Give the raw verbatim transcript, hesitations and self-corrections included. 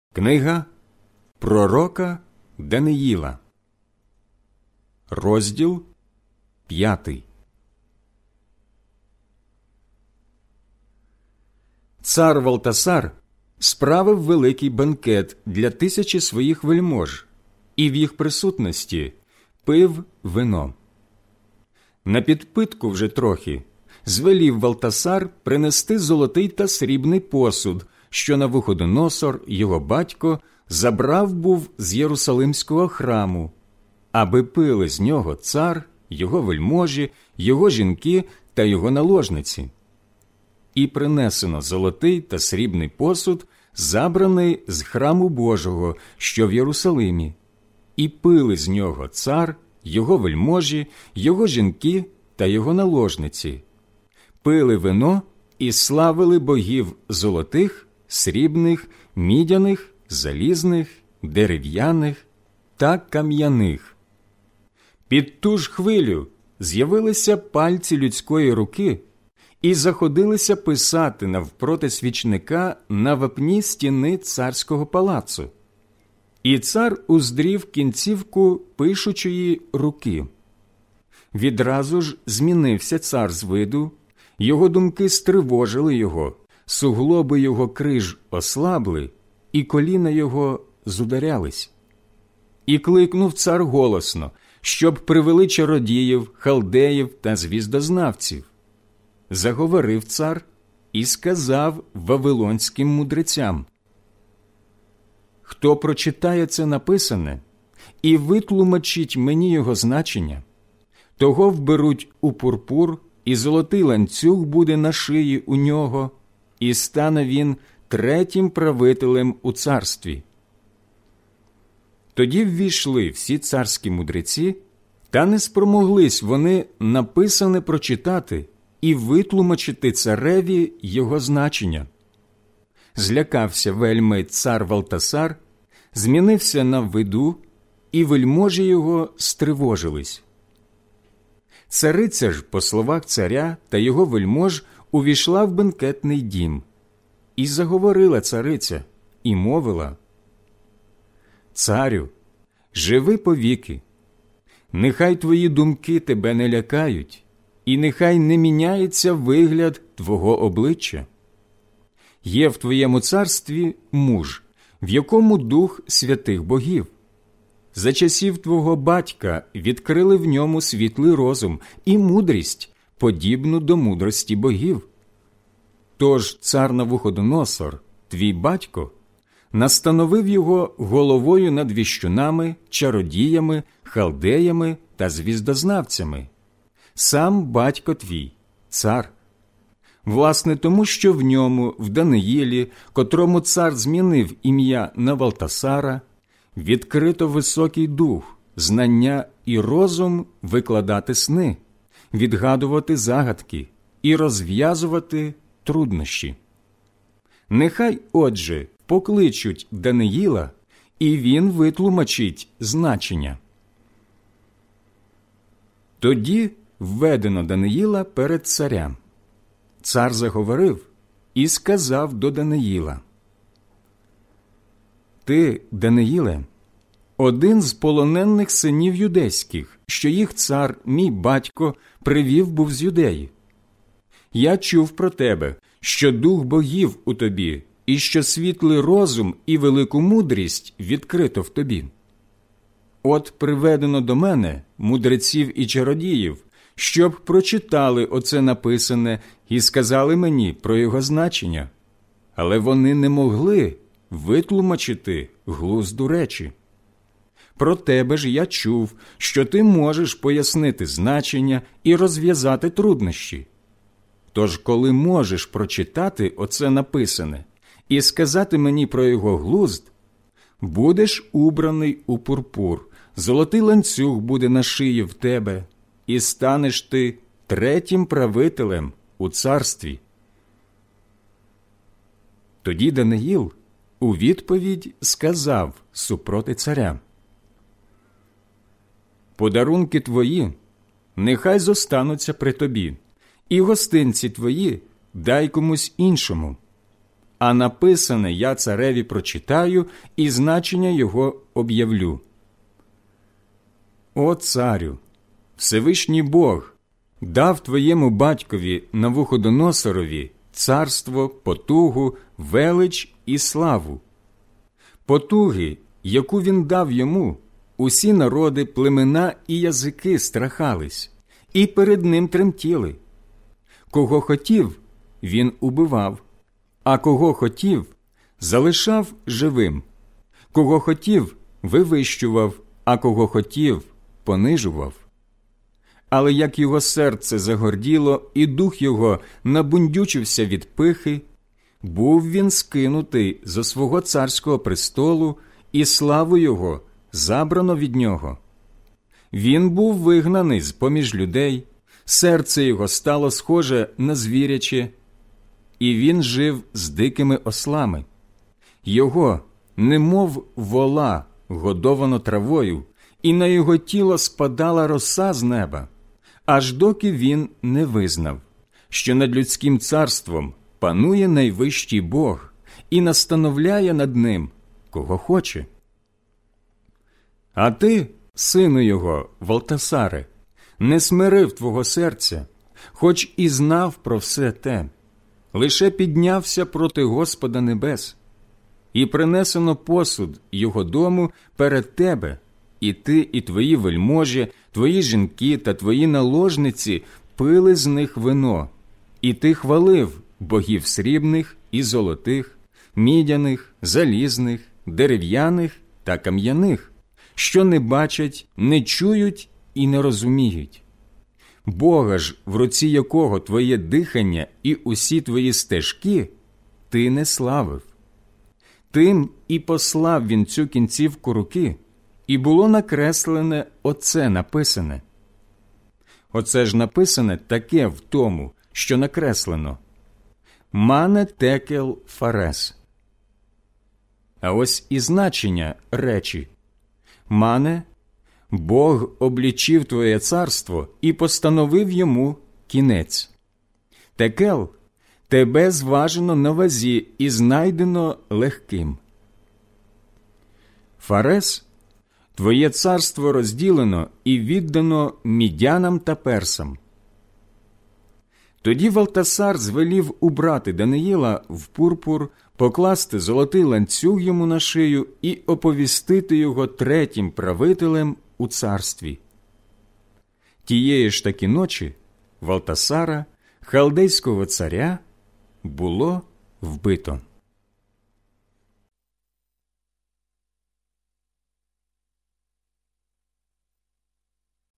Книга пророка Даниїла, розділ п'ятий. Цар Валтасар справив великий бенкет для тисячі своїх вельмож, і в їх присутності пив вино. На підпитку вже трохи звелів Валтасар принести золотий та срібний посуд, що Навуходоносор, його батько, забрав був з Єрусалимського храму, аби пили з нього цар, його вельможі, його жінки та його наложниці. І принесено золотий та срібний посуд, забраний з храму Божого, що в Єрусалимі, і пили з нього цар, його вельможі, його жінки та його наложниці. Пили вино і славили богів золотих, срібних, мідяних, залізних, дерев'яних та кам'яних. Під ту ж хвилю з'явилися пальці людської руки і заходилися писати навпроти свічника на вапні стіни царського палацу. І цар уздрів кінцівку пишучої руки. Відразу ж змінився цар з виду, його думки стривожили його, суглоби його криж ослабли, і коліна його зударялись. І кликнув цар голосно, щоб привели чародіїв, халдеїв та звіздознавців. Заговорив цар і сказав вавилонським мудрецям: «Хто прочитає це написане і витлумачить мені його значення, того вберуть у пурпур, і золотий ланцюг буде на шиї у нього, і стане він третім правителем у царстві». Тоді ввійшли всі царські мудреці, та не спромоглись вони написане прочитати і витлумачити цареві його значення. Злякався вельми цар Валтасар, змінився на виду, і вельможі його стривожились. Цариця ж, по словах царя та його вельмож, увійшла в бенкетний дім. І заговорила цариця, і мовила: «Царю, живи повіки, нехай твої думки тебе не лякають, і нехай не міняється вигляд твого обличчя. Є в твоєму царстві муж, в якому дух святих богів. За часів твого батька відкрили в ньому світлий розум і мудрість, подібну до мудрості богів. Тож цар Навуходоносор, твій батько, настановив його головою над віщунами, чародіями, халдеями та звіздознавцями. Сам батько твій, цар. Власне тому, що в ньому, в Даниїлі, котрому цар змінив ім'я на Валтасара, відкрито високий дух, знання і розум викладати сни, відгадувати загадки і розв'язувати труднощі. Нехай, отже, покличуть Даниїла, і він витлумачить значення». Тоді введено Даниїла перед царем. Цар заговорив і сказав до Даниїла: «Ти, Даниїле, один з полонених синів юдейських, що їх цар, мій батько, привів був з Юдеї. Я чув про тебе, що дух богів у тобі, і що світлий розум і велику мудрість відкрито в тобі. От приведено до мене мудреців і чародіїв, щоб прочитали оце написане і сказали мені про його значення, але вони не могли витлумачити глузду речі. Про тебе ж я чув, що ти можеш пояснити значення і розв'язати труднощі. Тож, коли можеш прочитати оце написане і сказати мені про його глузд, будеш убраний у пурпур, золотий ланцюг буде на шиї в тебе, і станеш ти третім правителем у царстві». Тоді Даниїл у відповідь сказав супроти царя: «Подарунки твої нехай зостануться при тобі, і гостинці твої дай комусь іншому. а написане я цареві прочитаю і значення його об'явлю. О царю, Всевишній Бог дав твоєму батькові Навуходоносорові царство, потугу, велич і славу. Потуги, яку він дав йому, усі народи, племена і язики страхались, і перед ним тремтіли. Кого хотів, він убивав, а кого хотів, залишав живим. Кого хотів, вивищував, а кого хотів, понижував. Але як його серце загорділо, і дух його набундючився від пихи, був він скинутий зо свого царського престолу, і славу його забрано від нього. Він був вигнаний з-поміж людей, серце його стало схоже на звіряче, і він жив з дикими ослами. Його, немов вола, годовано травою, і на його тіло спадала роса з неба, аж доки він не визнав, що над людським царством панує найвищий Бог і настановляє над ним, кого хоче. А ти, сину його, Валтасаре, не смирив твого серця, хоч і знав про все те, лише піднявся проти Господа небес, і принесено посуд його дому перед тебе, і ти, і твої вельможі, твої жінки та твої наложниці пили з них вино, і ти хвалив богів срібних і золотих, мідяних, залізних, дерев'яних та кам'яних, що не бачать, не чують і не розуміють. Бога ж, в руці якого твоє дихання і усі твої стежки, ти не славив. Тим і послав він цю кінцівку руки, і було накреслене оце написане. Оце ж написане таке в тому, що накреслено. Мане текел фарес. А ось і значення речі. Мане, Бог облічив твоє царство і постановив йому кінець. Текел, тебе зважено на вазі і знайдено легким. Фарес, твоє царство розділено і віддано мідянам та персам. Тоді Валтасар звелів убрати Даниїла в пурпур, покласти золотий ланцюг йому на шию і оповістити його третім правителем у царстві. Тієї ж таки ночі Валтасара, халдейського царя, було вбито.